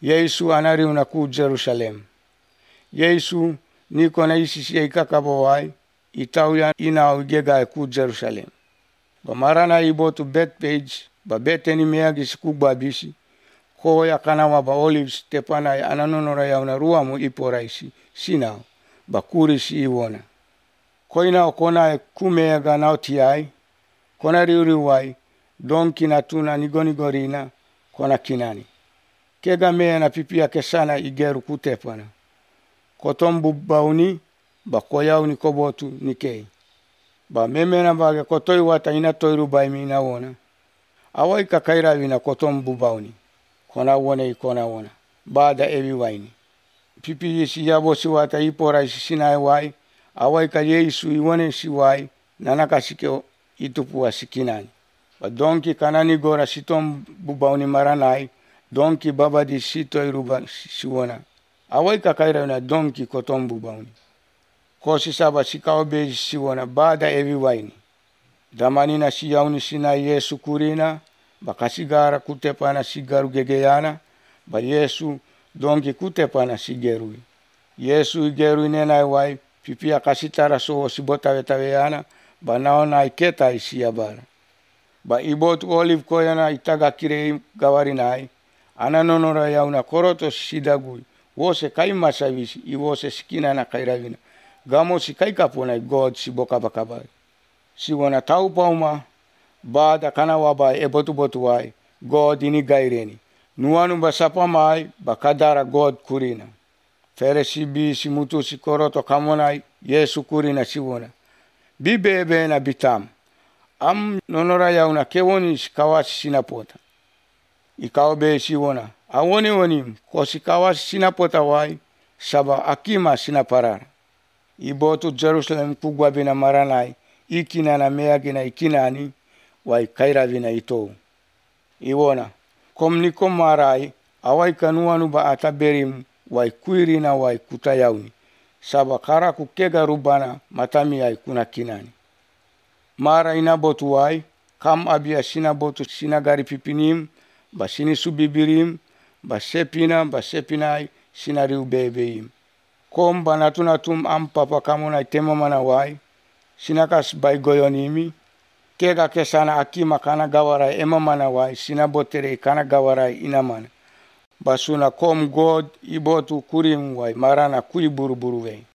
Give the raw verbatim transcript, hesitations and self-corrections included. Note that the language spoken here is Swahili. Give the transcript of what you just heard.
Yesu anariuna ku Jerusalem. Yesu niko na isi siya ikakabawai, itaw yan inaw igegay ku Jerusalem. Bamarana ibotu Bethpage, ba Bethany meagis kugbabisi, ko ya kanawa ba Olives tepanay ananonora yaw na ruamu iporaisi, sinaw, ba kurisi iwona. Ko inaw kona kumeaga naw tiyay, kona riuriway, donki na tuna nigonigorina, kona kinani. Kega mea na pipia kesana igeru kutepana. Kotombu bauni, ba koyaw ni kobotu nikei. Ba meme na bage kotoi wata ina toiru baimi ina wona. Awai kakaira wina kotombu bauni. Kona wone ikona wona. Baada ewi waini. Pipi yisi yabo si wata ipora isi sinai wai. Awai ka Yesu iwane si wai. Nanaka sikeo itupuwa sikinani. Ba donki kanani gora sitombu bauni maranai. Donki baba di sito iruba siwona. Awai kakaira wina donki kotombu bauni. Kosi saba sikao beji siwona baada ewi waini. Damanina siyauni sina Yesu kurina. Bakasigara kutepana sigaru gegeyana. Ba Yesu donki kutepana sigerui. Yesu igerui nenai wai. Pipia kasitara soho sibotawetaweyana. Ba naona iketa isiyabara. Ba ibotu olive koyana itaga kirei gawarinai. Ananonora yauna koroto sidagui. Wose kaima savisi. Iwose sikina na kairavina. Gamo si kaikapona God si boka bakabai. Si wana tau pauma. Baada kana wabai ebotu botu wai. God ini gaireni. Nuanu basapa mai bakadara God kurina. Fere si bi si mutu si koroto kamonai Yesu kurina si wana. Bibebe na bitam. Am nonora yauna kewoni si kawasi sinapota. Ikaw be si wana. Awoni wanim ko si kawasi sinapota wai. Saba akima sinaparara. Ibotu Jerusalem kugwabina maranai. Ikina na meagina ikinani. Wai kairavina ito. Iwona. Komniko marai. Awai kanuanu ba ataberim. Wai kuirina wai kutayauni. Saba kara kukega rubana matami ay kuna kinani. Mara inabotu wai. Kam abia sinabotu sinagari pipinim. Ba sini subibirim. Ba sepina ba sepinai sinariu bebeim. Kom banatunatum ampapa kamona tema mana wai. Sinakas bai goyonimi. Kega kesana akima kana gawarai ema mana wai. Sinabotere kana gawarai inamana. Basuna kom God ibotu kurim wai. Marana kui buru buru wei.